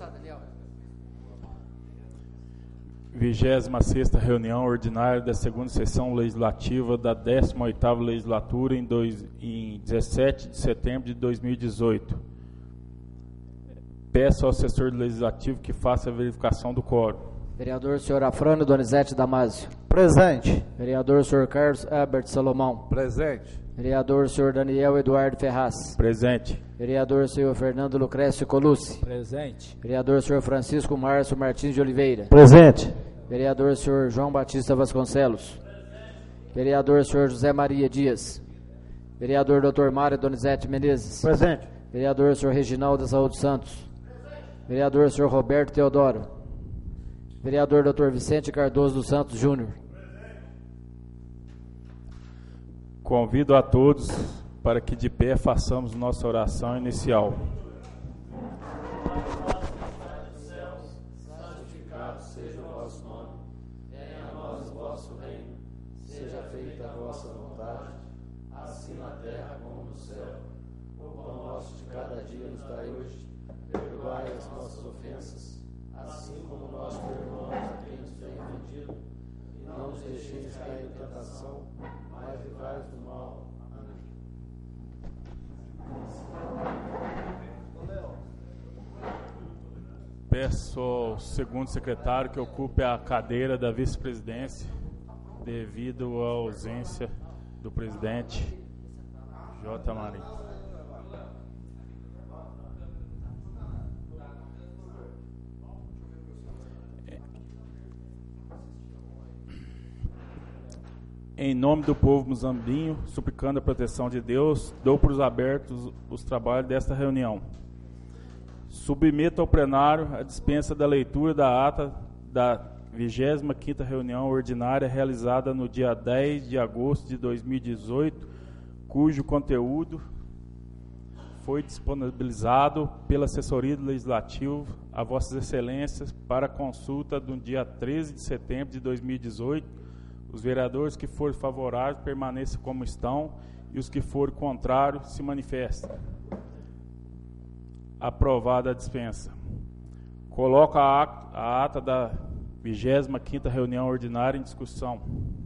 26ª reunião ordinária da segunda sessão legislativa da 18ª legislatura em 17 de setembro de 2018. Peço ao assessor legislativo que faça a verificação do quórum. Vereador senhor Afrânio Donizete Damásio. Presente. Vereador senhor Carlos Herbert Salomão. Presente. Vereador senhor Daniel Eduardo Ferraz. Presente. Vereador senhor Fernando Lucrécio Colucci. Presente. Vereador senhor Francisco Márcio Martins de Oliveira. Presente. Vereador senhor João Batista Vasconcelos. Vereador senhor José Maria Dias. Vereador Dr. Mário Donizete Menezes. Presente. Vereador senhor Reginaldo Saúde Santos. Vereador senhor Roberto Teodoro. Vereador Dr. Vicente Cardoso dos Santos Júnior. Convido a todos para que de pé façamos nossa oração inicial. Santificado seja o vosso nome, venha a nós o vosso reino, seja feita a vossa vontade, assim na terra como no céu. O pão nosso de cada dia nos dai hoje, perdoai as nossas ofensas, assim como nós perdoamos a quem nos tem ofendido, e não nos deixeis cair em tentação, mas livrai-nos do mal. Amém. Peço ao segundo secretário que ocupe a cadeira da vice-presidência, devido à ausência do presidente J. Marinho. Em nome do povo muzambinho, suplicando a proteção de Deus, dou por abertos os trabalhos desta reunião. Submeto ao plenário a dispensa da leitura da ata da 25ª reunião ordinária realizada no dia 10 de agosto de 2018, cujo conteúdo foi disponibilizado pela assessoria do Legislativo a Vossas Excelências para consulta no dia 13 de setembro de 2018. Os vereadores que forem favoráveis permaneçam como estão e os que forem contrários se manifestem. Aprovada a dispensa. Coloco a ata da 25ª reunião ordinária em discussão.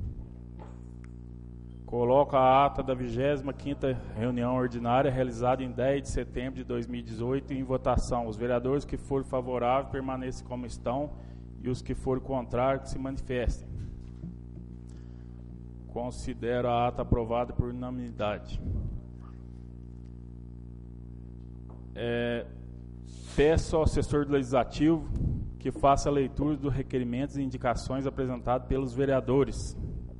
Coloco a ata da 25ª reunião ordinária realizada em 10 de setembro de 2018 em votação. Os vereadores que forem favoráveis permaneçam como estão e os que forem contrários se manifestem. Considero a ata aprovada por unanimidade. Peço ao assessor do Legislativo que faça a leitura dos requerimentos e indicações apresentados pelos vereadores.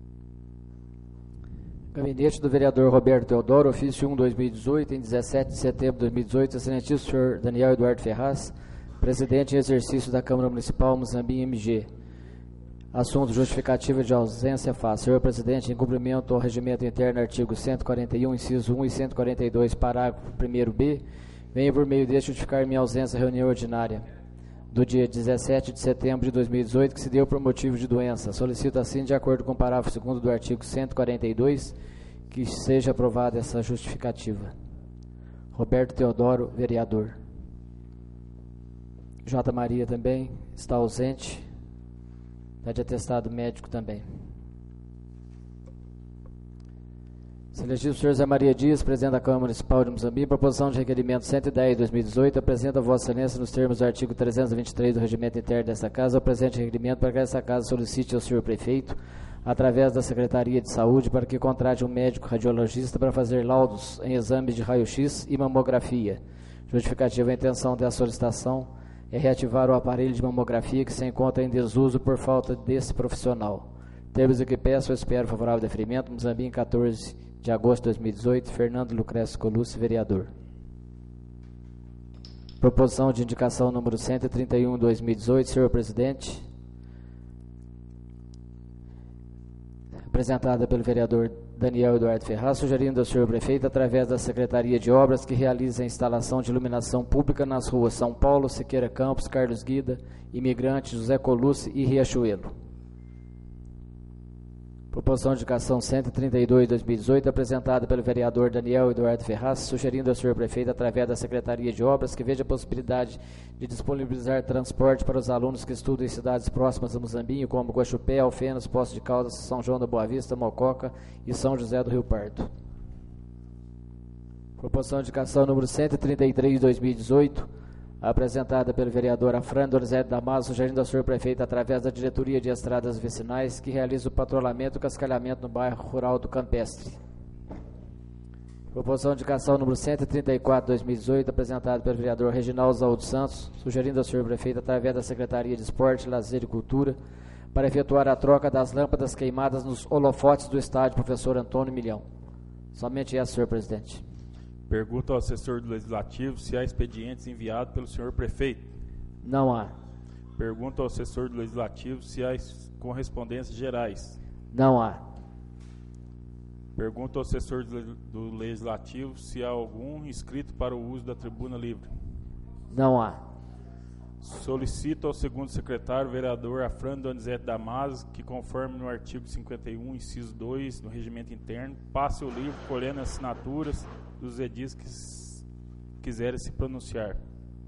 Gabinete do vereador Roberto Teodoro, ofício 1/2018, em 17 de setembro de 2018, excelentíssimo senhor Daniel Eduardo Ferraz, presidente em exercício da Câmara Municipal Muzambinho MG. Assunto: justificativa de ausência faz. Senhor presidente, em cumprimento ao regimento interno, artigo 141, inciso 1 e 142, parágrafo 1º-B, venho por meio deste justificar minha ausência à reunião ordinária do dia 17 de setembro de 2018, que se deu por motivo de doença. Solicito assim, de acordo com o parágrafo 2º do artigo 142, que seja aprovada essa justificativa. Roberto Teodoro, vereador. J. Maria também está ausente. Está de atestado médico também. Excelentíssimo senhor José Maria Dias, presidente da Câmara Municipal de Muzambinho, proposição de requerimento 110/2018, apresenta a Vossa Excelência nos termos do artigo 323 do regimento interno desta Casa, o presente requerimento para que essa Casa solicite ao senhor prefeito, através da Secretaria de Saúde, para que contrate um médico radiologista para fazer laudos em exames de raio-x e mamografia. Justificativa: a intenção da solicitação é reativar o aparelho de mamografia que se encontra em desuso por falta desse profissional. Termos o que peço, eu espero favorável deferimento. Muzambinho, 14 de agosto de 2018, Fernando Lucrécio Colucci, vereador. Proposição de indicação número 131/2018, senhor presidente, apresentada pelo vereador Daniel Eduardo Ferraz, sugerindo ao senhor prefeito, através da Secretaria de Obras, que realize a instalação de iluminação pública nas ruas São Paulo, Siqueira Campos, Carlos Guida, Imigrante, José Colucci e Riachuelo. Proposição de indicação 132/2018, apresentada pelo vereador Daniel Eduardo Ferraz, sugerindo ao senhor prefeito, através da Secretaria de Obras, que veja a possibilidade de disponibilizar transporte para os alunos que estudam em cidades próximas a Muzambinho, como Guaxupé, Alfenas, Poços de Caldas, São João da Boa Vista, Mococa e São José do Rio Pardo. Proposição de indicação número 133/2018, apresentada pelo vereador Afrânio Donizete Damaso, sugerindo ao senhor prefeito, através da Diretoria de Estradas Vicinais, que realize o patrulhamento e cascalhamento no bairro rural do Campestre. Proposição de indicação número 134/2018, apresentada pelo vereador Reginaldo Zaúdo Santos, sugerindo ao senhor prefeito, através da Secretaria de Esporte, Lazer e Cultura, para efetuar a troca das lâmpadas queimadas nos holofotes do estádio Professor Antônio Milhão. Somente essa, senhor presidente. Pergunta ao assessor do Legislativo se há expedientes enviados pelo senhor prefeito. Não há. Pergunta ao assessor do Legislativo se há correspondências gerais. Não há. Pergunta ao assessor do Legislativo se há algum inscrito para o uso da tribuna livre. Não há. Solicito ao segundo secretário, vereador Afrânio Donizete Damaso, que, conforme no artigo 51, inciso 2, do regimento interno, passe o livro colhendo assinaturas dos edis que quiserem se pronunciar.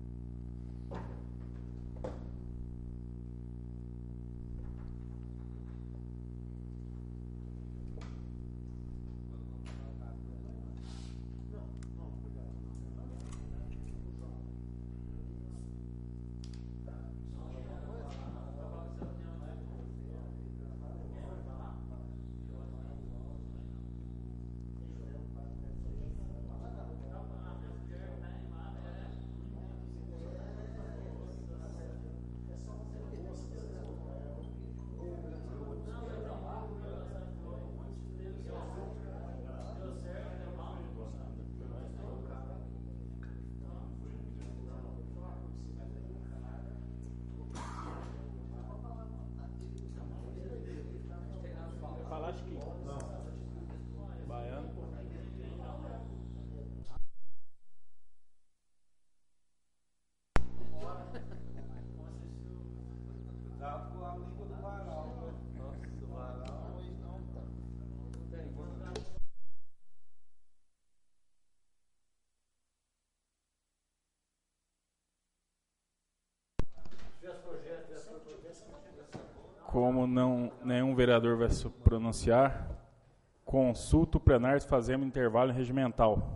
Como nenhum vereador vai se pronunciar, consulta o plenário, fazemos intervalo regimental.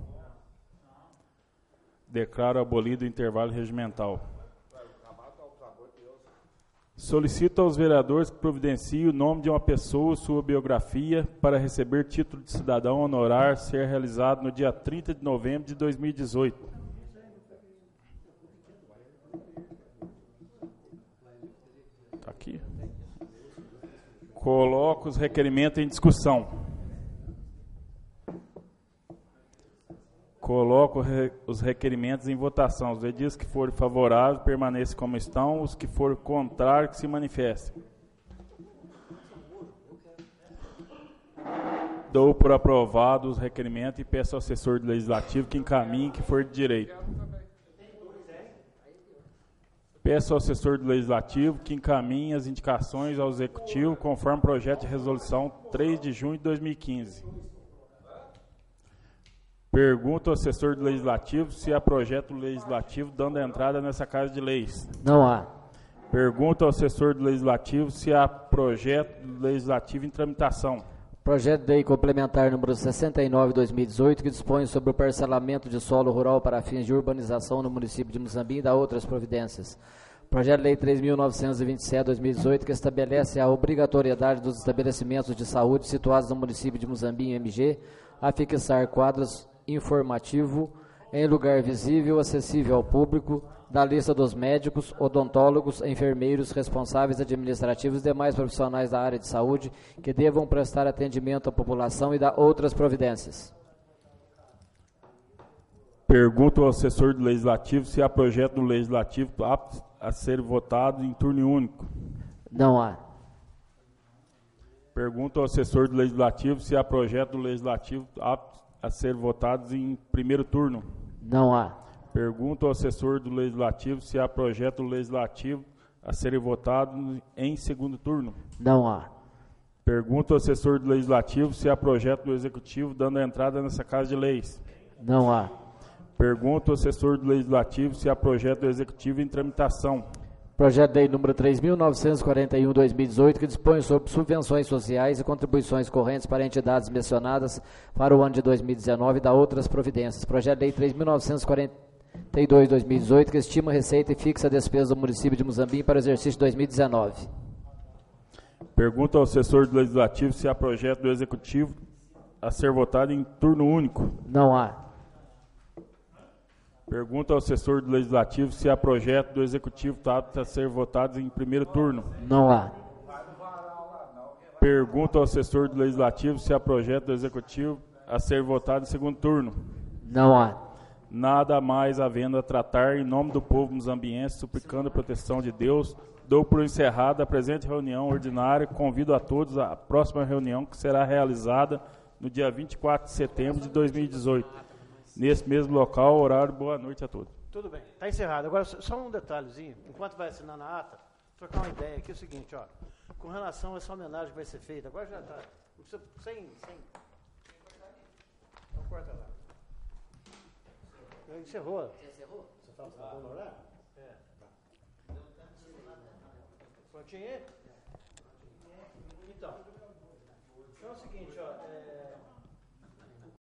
Declaro abolido o intervalo regimental. Solicito aos vereadores que providenciem o nome de uma pessoa, sua biografia, para receber título de cidadão honorário, ser realizado no dia 30 de novembro de 2018. Está aqui. Coloco os requerimentos em discussão. Coloco os requerimentos em votação. Os edis que forem favoráveis permaneçam como estão, os que forem contrários que se manifestem. Dou por aprovado os requerimentos e peço ao assessor do Legislativo que encaminhe que for de direito. Peço ao assessor do Legislativo que encaminhe as indicações ao Executivo conforme o projeto de resolução 3 de junho de 2015. Pergunto ao assessor do Legislativo se há projeto legislativo dando entrada nessa Casa de Leis. Não há. Pergunto ao assessor do Legislativo se há projeto legislativo em tramitação. Projeto de lei complementar número 69/2018, que dispõe sobre o parcelamento de solo rural para fins de urbanização no município de Muzambinho e dá outras providências. Projeto de lei 3.927/2018, que estabelece a obrigatoriedade dos estabelecimentos de saúde situados no município de Muzambinho, MG, a fixar quadros informativo em lugar visível, acessível ao público, da lista dos médicos, odontólogos, enfermeiros, responsáveis administrativos e demais profissionais da área de saúde que devam prestar atendimento à população e dar outras providências. Pergunto ao assessor do Legislativo se há projeto do Legislativo apto a ser votado em turno único. Não há. Pergunto ao assessor do Legislativo se há projeto do Legislativo apto a ser votado em primeiro turno. Não há. Pergunto ao assessor do Legislativo se há projeto legislativo a serem votados em segundo turno. Não há. Pergunta ao assessor do Legislativo se há projeto do Executivo dando entrada nessa Casa de Leis. Não há. Pergunta ao assessor do Legislativo se há projeto do Executivo em tramitação. Projeto de lei número 3.941/2018, que dispõe sobre subvenções sociais e contribuições correntes para entidades mencionadas para o ano de 2019 e da outras providências. Projeto de lei 3.942/2018, que estima receita e fixa a despesa do município de Muzambinho para o exercício 2019. Pergunta ao assessor do Legislativo se há projeto do Executivo a ser votado em turno único. Não há. Pergunta ao assessor do Legislativo se há projeto do Executivo apto a ser votado em primeiro turno. Não há. Pergunta ao assessor do Legislativo se há projeto do Executivo a ser votado em segundo turno. Não há. Nada mais havendo a tratar, em nome do povo muzambiense, suplicando a proteção de Deus, dou por encerrada a presente reunião ordinária. Convido a todos à próxima reunião, que será realizada no dia 24 de setembro de 2018. Nesse mesmo local, horário, boa noite a todos. Tudo bem, está encerrado. Agora, só um detalhezinho, enquanto vai assinando a ata, trocar uma ideia aqui, é o seguinte, ó, com relação a essa homenagem que vai ser feita, agora já está, sem... Então corta lá. Encerrou. Você encerrou? Você está no horário? É. Prontinho aí? Então é o seguinte, ó,